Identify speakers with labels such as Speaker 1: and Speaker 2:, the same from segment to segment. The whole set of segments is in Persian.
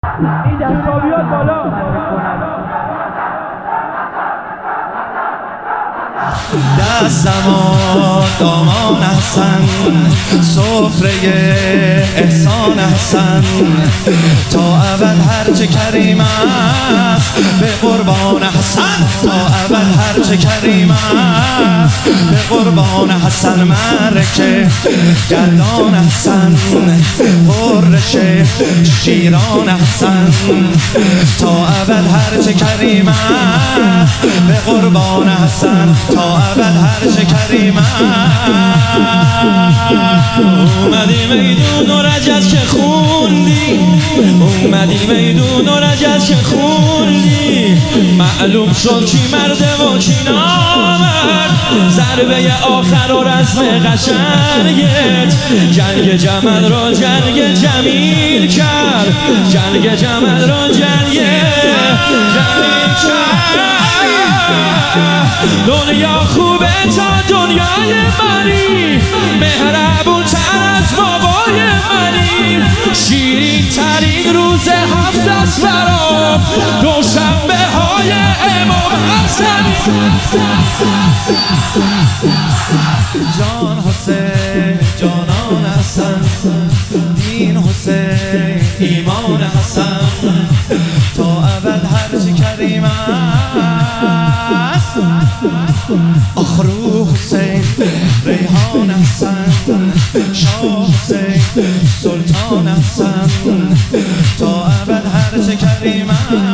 Speaker 1: این دستا بیاد بالا.
Speaker 2: دستمان دامان حسن، سفره احسان حسن، تا ابد هرچه کریم است به قربان حسن، تا ابد هرچه کریم است به قربان حسن. مرکه گردان حسن، قرش شیران حسن، تا ابد هرچه کریم است به قربان حسن، تا ابد هرچه کریم است.
Speaker 3: اومدی میدون و رجز که خوندی، اومدی میدون و رجز که خوندی، معلوم شد کی مرده و کی نامرد. ضربه آخر و رسم قشنگت جنگ جمل رو جنگ جمیل کرد، جنگ جمل رو جنگ جمیل کرد. دنیا خوبه تا دنیای منی، مهربون تر از بابای منی، شیرین ترین روز هفت است برام دوشنبه های امام حسن.
Speaker 2: جان حسین جانان حسن، دین حسین ایمان حسن، تا ابد هرچه کریم است. آخرو حسین ریحان حسن، شاه حسین سلطان حسن، تا ابد هرچه کریم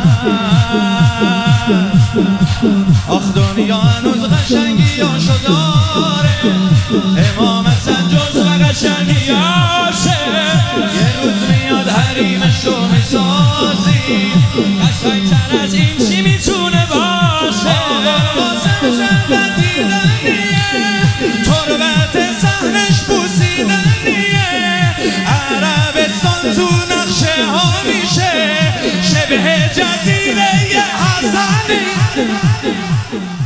Speaker 2: است. آخ دنیا هنوز قشنگی هاشو داره، امام حسن جز و قشنگی هاشه. یه روز میاد حریمشو میسازی، قشنگتر از این چی میتونه باشه. واسه شربت دیدنیه، تربت صحنش بوسیدنیه، عربستان تو نقشه ها میشه شبه جزیره حسنی.